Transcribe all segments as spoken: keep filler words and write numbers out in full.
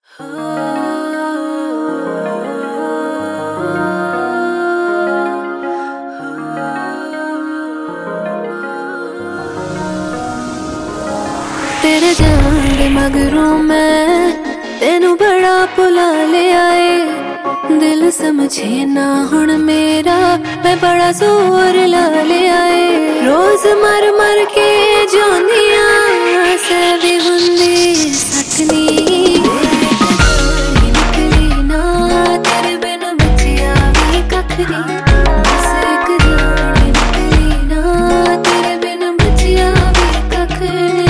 तेरे जान दे मगरों मैं तेनू बड़ा भुला ले आए। दिल समझे ना हुण मेरा मैं बड़ा जोर ला ले आए। रोज मर मर के जोनिया सैवी हुंदी सटनी निकली ना तेरे बिन बचिया भी कख नी। बस एक जानी निकली ना तेरे बिन बचिया भी कख नी।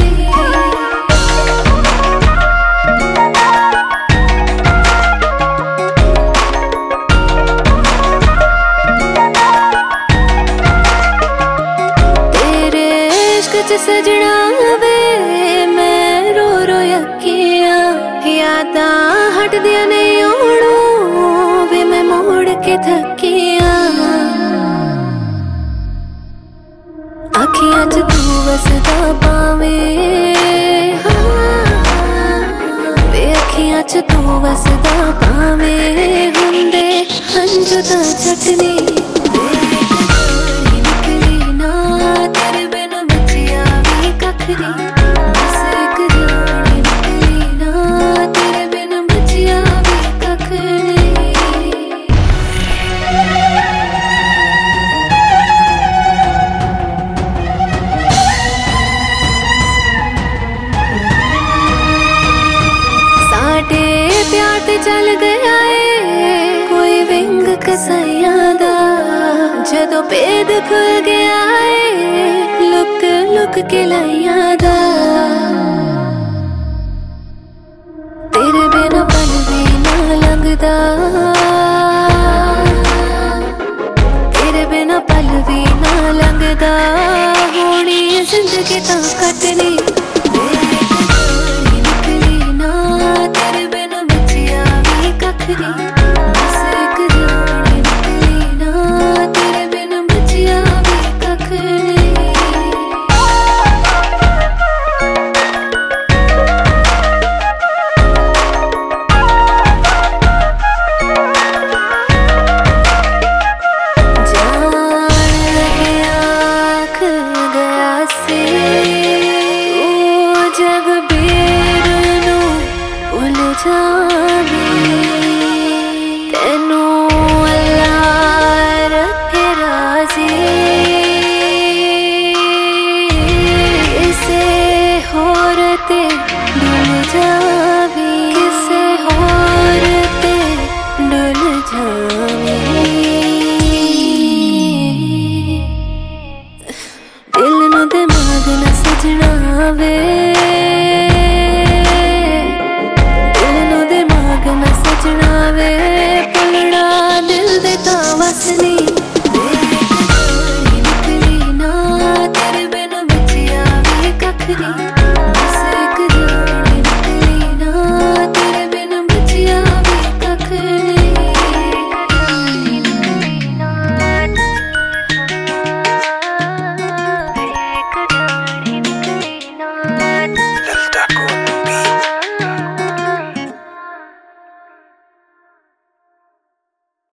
सजना वे मैं रो रो यकिया यादा हट दिया नहीं ओणू वे मैं मोड़ के थकिया। अखियां च तू वसदा पावे वे अखियां च तू वसदा पावे हुंदे हंजू दा चटनी। बस एक जानी निकली ना तेरे बिन बचिया भी कख नी। साडे प्यार ते चल गया है कोई विंग कसाइयां दा। जदों भेद खुल गया है लुक लुक के लाइया दा। तेरे बिना पल भी ना लगदा तेरे बिना पल भी ना लगदा होनी जिंदगी तां कटनी। निकली ना तेरे बिना बचिया भी कख नी। बस एक जानी निकली ना तेरे बिना बचिया भी कख नी। जग बीर नू भुल जावे तेनू अल्लाह रखे राजी। किसे होर ते डुल जावे किसे होर ते डुल जावे। दिल नू दिमाग ना सजना वे